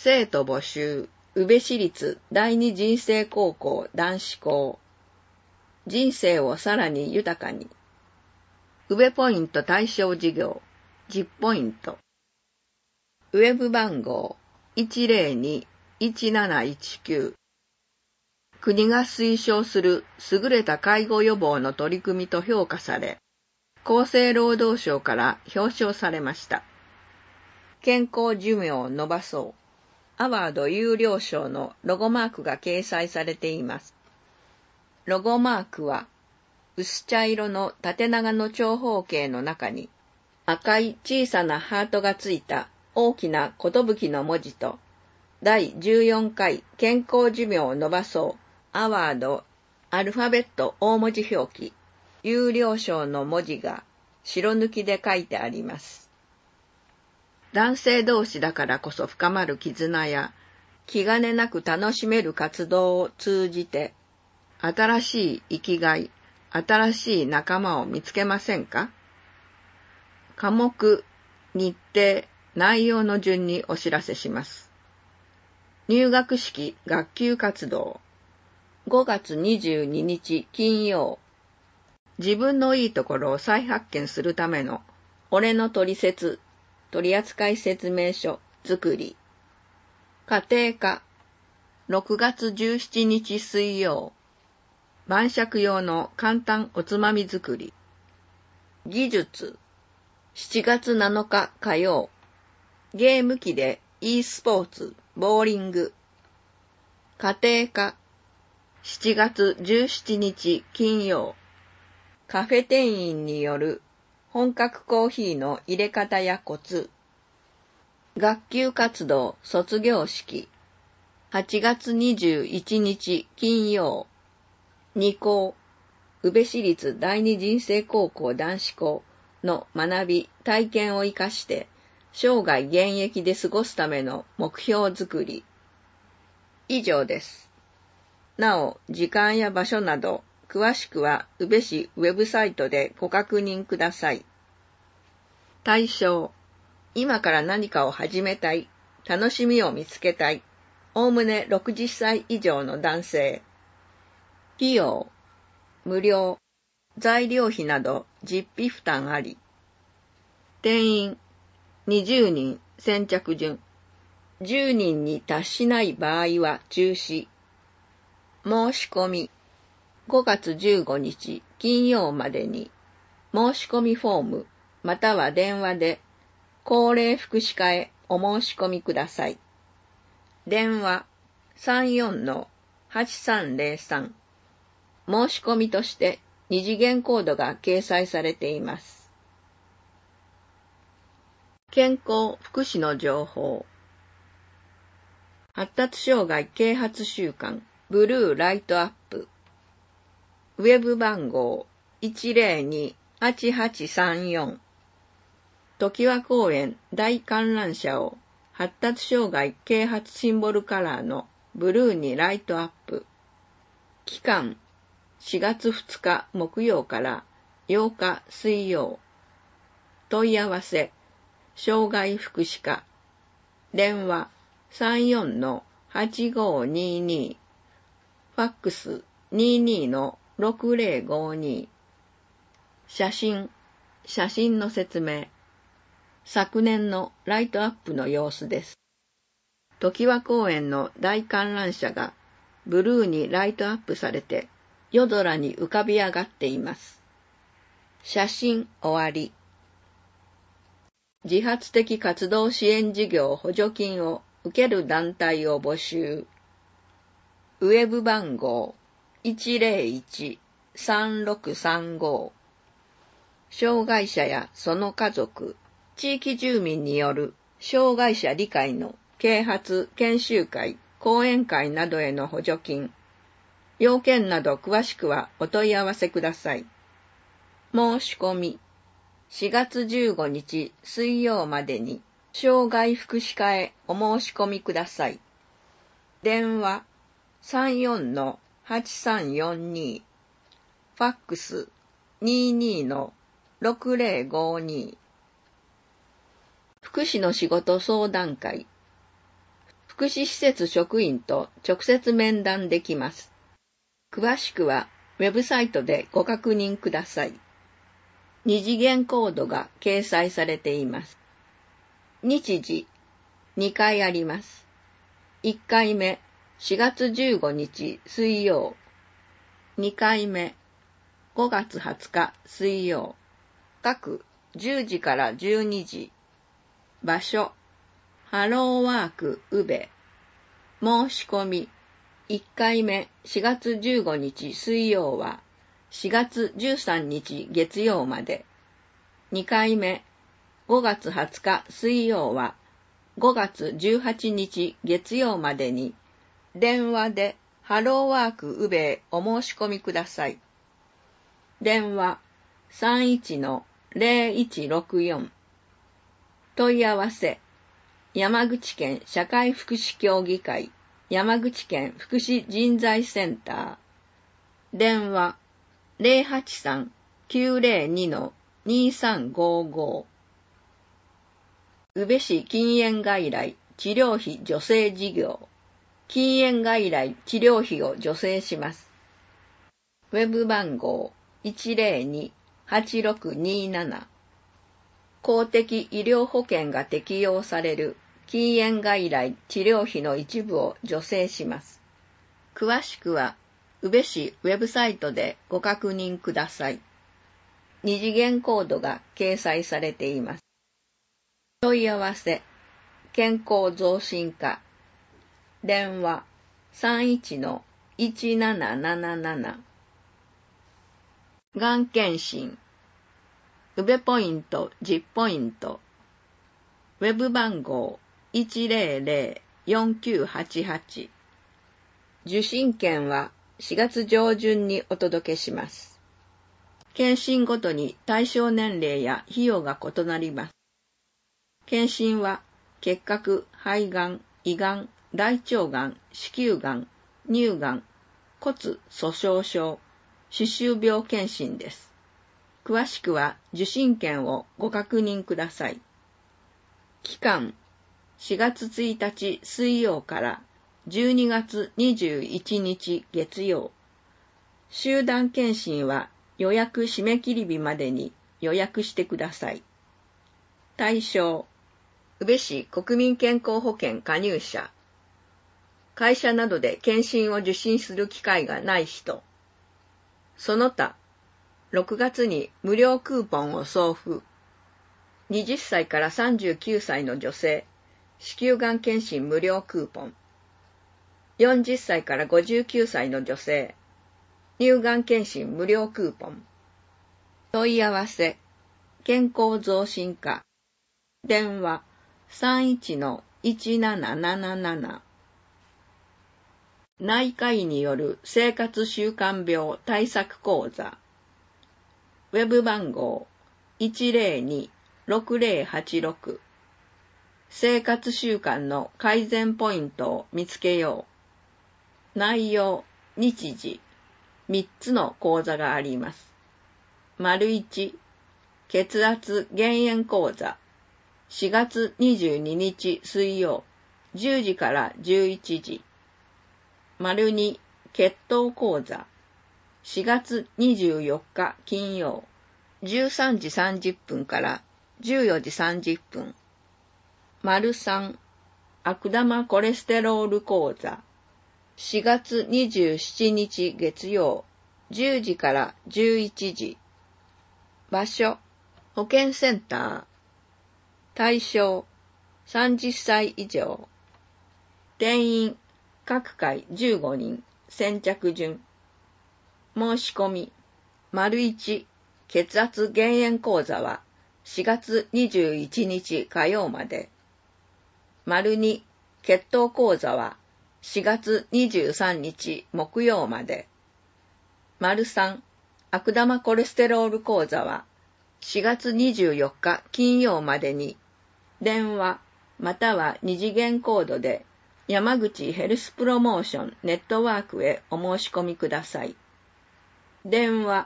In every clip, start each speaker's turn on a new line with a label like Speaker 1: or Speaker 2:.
Speaker 1: 生徒募集、宇部市立第二人生高校男子校。人生をさらに豊かに。宇部ポイント対象事業、10ポイント。ウェブ番号、102-1719。国が推奨する優れた介護予防の取り組みと評価され、厚生労働省から表彰されました。健康寿命を伸ばそう。アワード有料賞のロゴマークが掲載されています。ロゴマークは、薄茶色の縦長の長方形の中に、赤い小さなハートがついた大きな寿の文字と、第14回健康寿命を伸ばそうアワードアルファベット大文字表記、有料賞の文字が白抜きで書いてあります。男性同士だからこそ深まる絆や、気兼ねなく楽しめる活動を通じて、新しい生きがい、新しい仲間を見つけませんか？科目、日程、内容の順にお知らせします。入学式学級活動。5月22日金曜。自分のいいところを再発見するための俺のトリセツ取扱説明書作り。家庭科。6月17日水曜。晩酌用の簡単おつまみ作り。技術。7月7日火曜。ゲーム機で e スポーツ、ボーリング。家庭科。7月17日金曜。カフェ店員による本格コーヒーの入れ方やコツ。学級活動卒業式。8月21日金曜。2校。宇部市立第二人生高校男子校の学び、体験を生かして、生涯現役で過ごすための目標づくり。以上です。なお、時間や場所など、詳しくは宇部市ウェブサイトでご確認ください。対象。今から何かを始めたい、楽しみを見つけたい、おおむね60歳以上の男性。費用。無料。材料費など実費負担あり。定員。20人先着順。10人に達しない場合は中止。申し込み。5月15日金曜までに申し込みフォームまたは電話で高齢福祉課へお申し込みください。電話 34-8303。申し込みとして二次元コードが掲載されています。健康福祉の情報。発達障害啓発週間ブルーライトアップ。ウェブ番号 102-8834。常盤公園大観覧車を発達障害啓発シンボルカラーのブルーにライトアップ。期間4月2日木曜から8日水曜。問い合わせ障害福祉課。電話 34-8522。ファックス 22-6052。写真の説明。昨年のライトアップの様子です。常盤公園の大観覧車がブルーにライトアップされて夜空に浮かび上がっています。写真終わり。自発的活動支援事業補助金を受ける団体を募集。ウェブ番号 101-3635。障害者やその家族、地域住民による障害者理解の啓発研修会、講演会などへの補助金。要件など詳しくはお問い合わせください。申し込み。4月15日水曜までに障害福祉課へお申し込みください。電話 34-8342。ファックス 22-6052。福祉の仕事相談会。福福祉施設職員と直接面談できます。詳しくはウェブサイトでご確認ください。二次元コードが掲載されています。日時、2回あります。1回目、4月15日水曜。2回目、5月20日水曜。各10時から12時。場所、ハローワーク宇部。申し込み、1回目4月15日水曜は4月13日月曜まで。2回目5月20日水曜は5月18日月曜までに電話でハローワーク宇部へお申し込みください。電話 31-0164 問い合わせ山口県社会福祉協議会山口県福祉人材センター電話 083-902-2355 宇部市禁煙外来治療費助成事業禁煙外来治療費を助成します。ウェブ番号 102-8627 公的医療保険が適用される禁煙外来治療費の一部を助成します。詳しくは宇部市ウェブサイトでご確認ください。二次元コードが掲載されています。問い合わせ健康増進課電話 31-1777 がん検診宇部ポイント10ポイントウェブ番号 100-4988 受診券は4月上旬にお届けします。検診ごとに対象年齢や費用が異なります。検診は結核、肺がん、胃がん、大腸がん、子宮がん、乳がん、骨粗しょう症、歯周病検診です。詳しくは受診券をご確認ください。期間4月1日水曜から12月21日月曜。集団検診は予約締め切り日までに予約してください。対象宇部市国民健康保険加入者会社などで検診を受診する機会がない人その他6月に無料クーポンを送付20歳から39歳の女性子宮がん検診無料クーポン40歳から59歳の女性乳がん検診無料クーポン問い合わせ健康増進課電話 31-1777 内科医による生活習慣病対策講座ウェブ番号 102-6086 生活習慣の改善ポイントを見つけよう内容、日時3つの講座があります。1血圧減塩講座4月22日水曜10時から11時2血糖講座4月24日金曜13時30分から14時30分3悪玉コレステロール講座4月27日月曜10時から11時場所保健センター対象30歳以上定員各回15人先着順申し込み 1血圧減塩講座は4月21日火曜まで 2血糖講座は4月23日木曜まで 3悪玉コレステロール講座は4月24日金曜までに電話または二次元コードで山口ヘルスプロモーションネットワークへお申し込みください。電話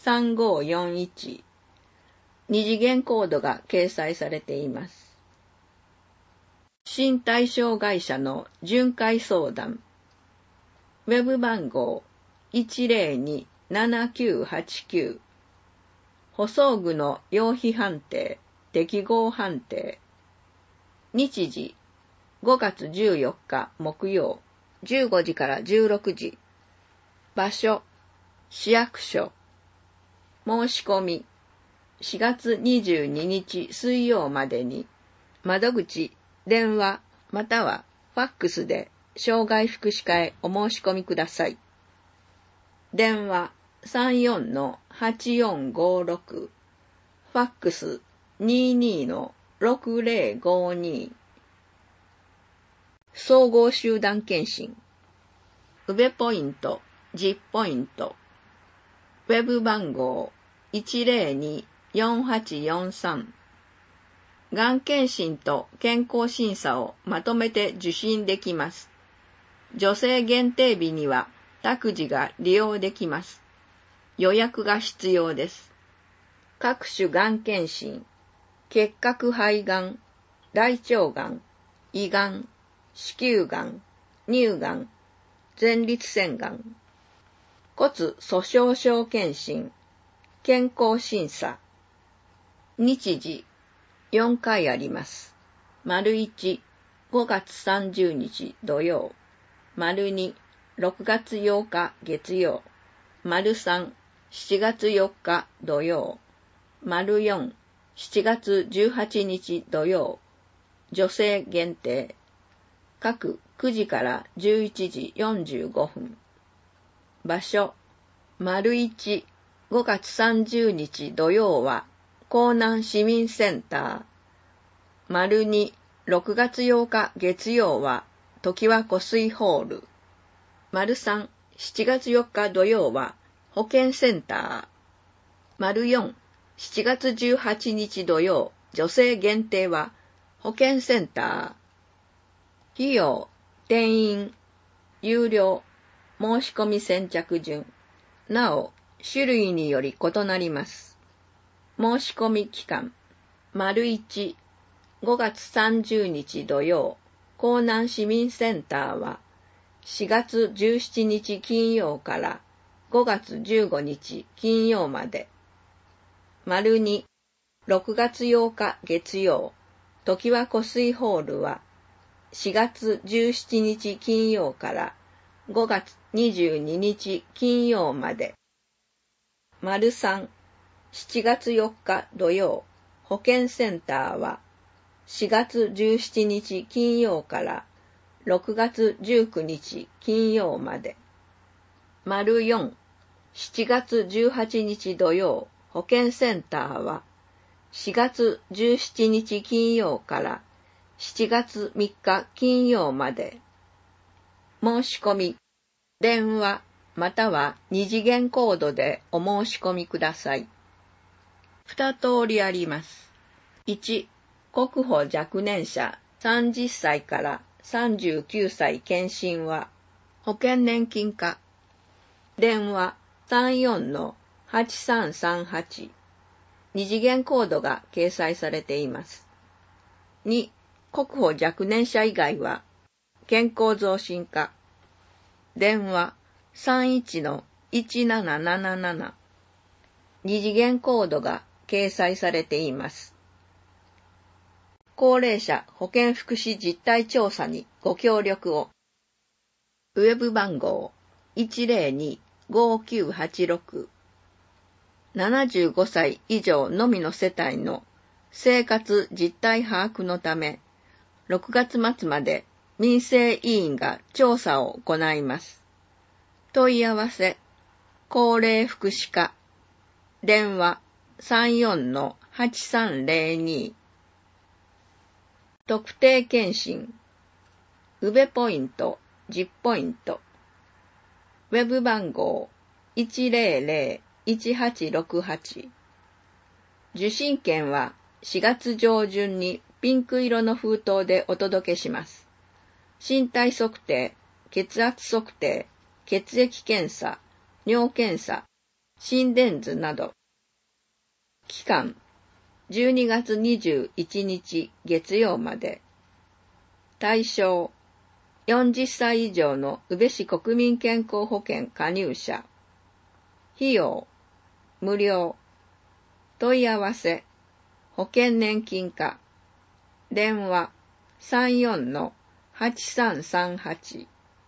Speaker 1: 080-1432-3541 二次元コードが掲載されています。 身体障害者の巡回相談。ウェブ番号 102-7989。補装具の用費判定、適合判定。日時5月14日木曜15時から16時。場所市役所。申し込み4月22日水曜までに窓口、電話またはファックスで障害福祉課へお申し込みください。電話 34-8456 ファックス 22-6052。総合集団検診。ウベポイント10ポイント。ウェブ番号 102-4843。がん検診と健康審査をまとめて受診できます。女性限定日には託児が利用できます。予約が必要です。各種がん検診、結核肺がん、大腸がん、胃がん、子宮がん、乳がん、前立腺がん、骨粗しょう症検診、健康審査。日時4回あります。丸1、5月30日土曜。丸2、6月8日月曜。丸3、7月4日土曜。丸4、7月18日土曜。女性限定。各9時から11時45分。場所。丸1、5月30日土曜は、江南市民センター。丸2、6月8日月曜は、常盤湖水ホール。丸3、7月4日土曜は、保健センター。丸4、7月18日土曜、女性限定は、保健センター。費用、定員、有料、申し込み先着順。なお、種類により異なります。申し込み期間。丸1、5月30日土曜、江南市民センターは、4月17日金曜から5月15日金曜まで。丸2、6月8日月曜、常盤湖水ホールは、4月17日金曜から5月22日金曜まで。丸3、7月4日土曜、保健センターは、4月17日金曜から6月19日金曜まで。丸4、7月18日土曜、保健センターは、4月17日金曜から7月3日金曜まで。申し込み、電話または二次元コードでお申し込みください。2通りあります。1、国保若年者30歳から39歳検診は保険年金課。電話 34-8338。二次元コードが掲載されています。2、国保若年者以外は健康増進課。電話 31-1777。二次元コードが掲載されています。高齢者保健福祉実態調査にご協力を。ウェブ番号 102-5986。75歳以上のみの世帯の生活実態把握のため、6月末まで民生委員が調査を行います。問い合わせ、高齢福祉課。電話 34-8302。特定健診。ウベポイント10ポイント。ウェブ番号 100-1868。受診券は4月上旬にピンク色の封筒でお届けします。身体測定、血圧測定、血液検査、尿検査、心電図など。期間、12月21日月曜まで。 対象、40歳以上の宇部市国民健康保険加入者。費用、無料。問い合わせ、保険年金課。電話、34-8338。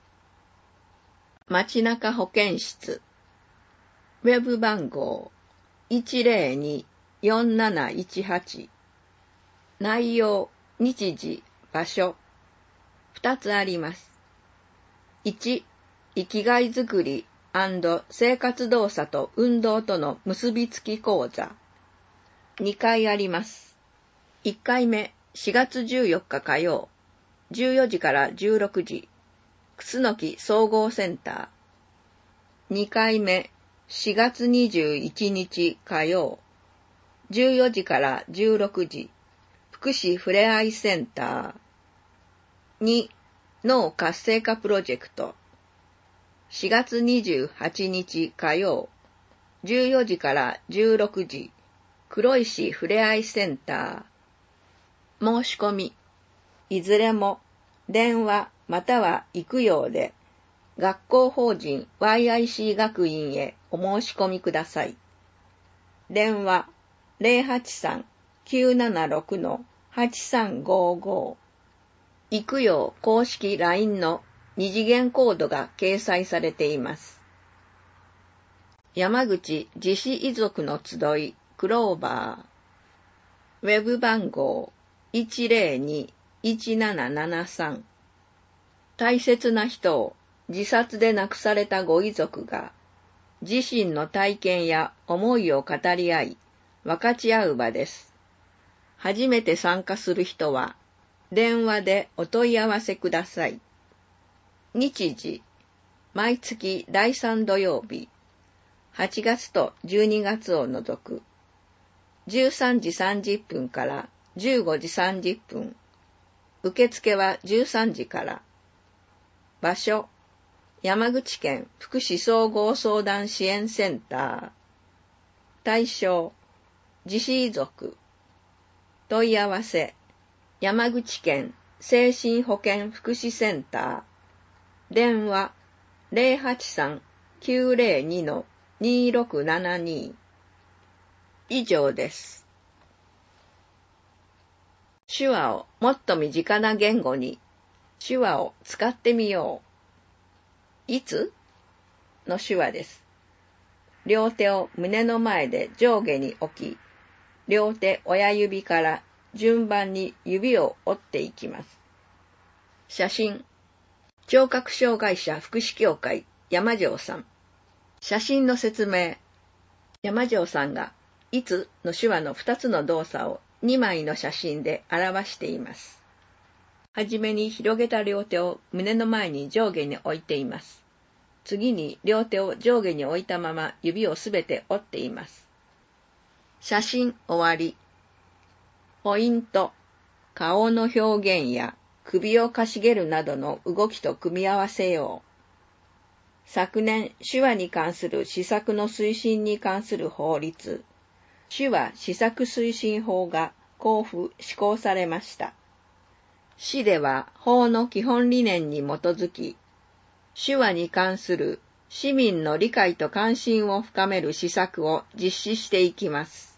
Speaker 1: 街中保健室。ウェブ番号、102-4718。内容、日時、場所。2つあります。1、生きがいづくり&生活動作と運動との結びつき講座。2回あります。1回目、4月14日火曜、14時から16時、楠木総合センター。2回目、4月21日火曜、14時から16時、福祉ふれあいセンター。2、脳活性化プロジェクト。4月28日火曜、14時から16時、黒石ふれあいセンター。申し込み、いずれも電話または行くようで、学校法人 YIC 学院へお申し込みください。電話083-976-8355。行くよう公式 LINE の二次元コードが掲載されています。山口自死遺族の集いクローバー。ウェブ番号 102-1773。大切な人を自殺で亡くされたご遺族が自身の体験や思いを語り合い分かち合う場です。初めて参加する人は電話でお問い合わせください。日時、毎月第3土曜日、8月と12月を除く、13時30分から15時30分、受付は13時から。場所、山口県福祉総合相談支援センター。対象、自死遺族。問い合わせ、山口県精神保健福祉センター。電話083-902-2672。以上です。手話をもっと身近な言語に。手話を使ってみよう。いつの手話です。両手を胸の前で上下に置き、両手親指から順番に指を折っていきます。写真。聴覚障害者福祉協会山城さん。写真の説明。山城さんがいつの手話の2つの動作を2枚の写真で表しています。はじめに広げた両手を胸の前に上下に置いています。次に両手を上下に置いたまま指をすべて折っています。写真終わり。ポイント。顔の表現や首をかしげるなどの動きと組み合わせよう。昨年、手話に関する施策の推進に関する法律、手話施策推進法が公布・施行されました。市では法の基本理念に基づき、手話に関する市民の理解と関心を深める施策を実施していきます。